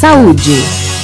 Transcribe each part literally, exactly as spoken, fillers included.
Saúde.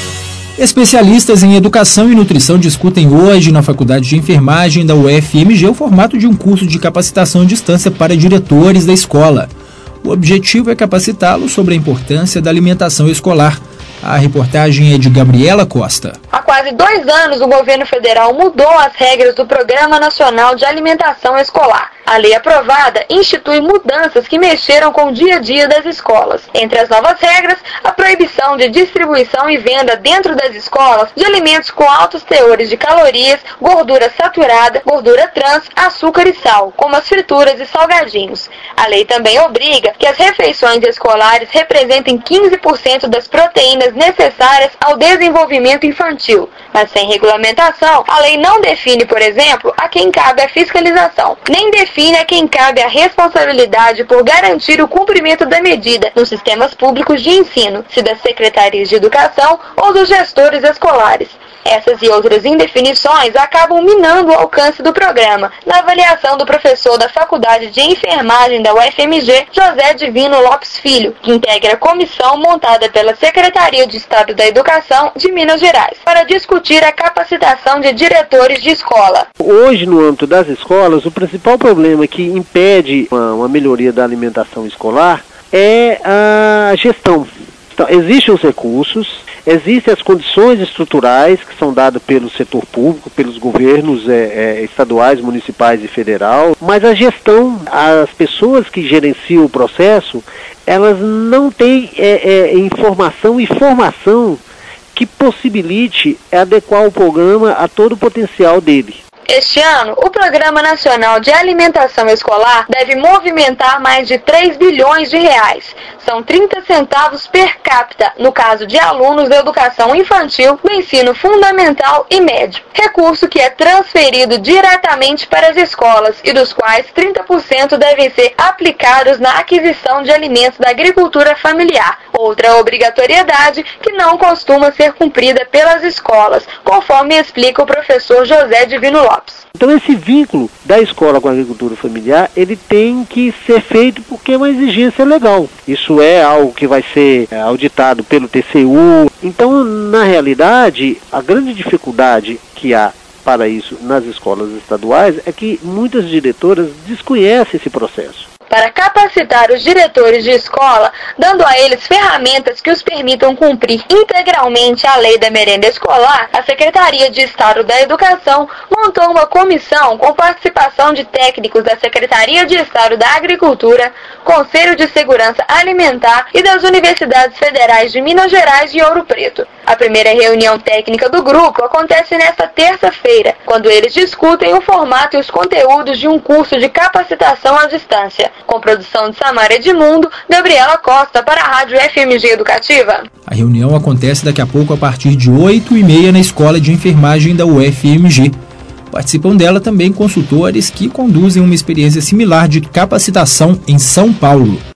Especialistas em educação e nutrição discutem hoje na Faculdade de Enfermagem da U F M G o formato de um curso de capacitação à distância para diretores da escola. O objetivo é capacitá-los sobre a importância da alimentação escolar. A reportagem é de Gabriela Costa. Há quase dois anos, o governo federal mudou as regras do Programa Nacional de Alimentação Escolar. A lei aprovada institui mudanças que mexeram com o dia a dia das escolas. Entre as novas regras, a proibição de distribuição e venda dentro das escolas de alimentos com altos teores de calorias, gordura saturada, gordura trans, açúcar e sal, como as frituras e salgadinhos. A lei também obriga que as refeições escolares representem quinze por cento das proteínas necessárias ao desenvolvimento infantil. Mas sem regulamentação, a lei não define, por exemplo, a quem cabe a fiscalização, nem define a quem cabe a responsabilidade por garantir o cumprimento da medida nos sistemas públicos de ensino, se das secretarias de educação ou dos gestores escolares. Essas e outras indefinições acabam minando o alcance do programa, na avaliação do professor da Faculdade de Enfermagem da U F M G, José Divino Lopes Filho, que integra a comissão montada pela Secretaria de Estado da Educação de Minas Gerais, para discutir a capacitação de diretores de escola. Hoje, no âmbito das escolas, o principal problema que impede uma, uma melhoria da alimentação escolar é a gestão. Então, existem os recursos, existem as condições estruturais que são dadas pelo setor público, pelos governos é, é, estaduais, municipais e federal, mas a gestão, as pessoas que gerenciam o processo, elas não têm é, é, informação e formação que possibilite adequar o programa a todo o potencial dele. Este ano, o Programa Nacional de Alimentação Escolar deve movimentar mais de três bilhões de reais. São trinta centavos per capita, no caso de alunos da educação infantil, do ensino fundamental e médio. Recurso que é transferido diretamente para as escolas e dos quais trinta por cento devem ser aplicados na aquisição de alimentos da agricultura familiar. Outra obrigatoriedade que não costuma ser cumprida pelas escolas, conforme explica o professor José Divino Lopes. Então esse vínculo da escola com a agricultura familiar, ele tem que ser feito porque é uma exigência legal. Isso é algo que vai ser auditado pelo T C U. Então, na realidade, a grande dificuldade que há para isso nas escolas estaduais é que muitas diretoras desconhecem esse processo. Para capacitar os diretores de escola, dando a eles ferramentas que os permitam cumprir integralmente a lei da merenda escolar, a Secretaria de Estado da Educação montou uma comissão com participação de técnicos da Secretaria de Estado da Agricultura, Conselho de Segurança Alimentar e das Universidades Federais de Minas Gerais e Ouro Preto. A primeira reunião técnica do grupo acontece nesta terça-feira, quando eles discutem o formato e os conteúdos de um curso de capacitação à distância. Com produção de Samara Edmundo, Gabriela Costa para a Rádio F M G Educativa. A reunião acontece daqui a pouco a partir de oito e meia na Escola de Enfermagem da U F M G. Participam dela também consultores que conduzem uma experiência similar de capacitação em São Paulo.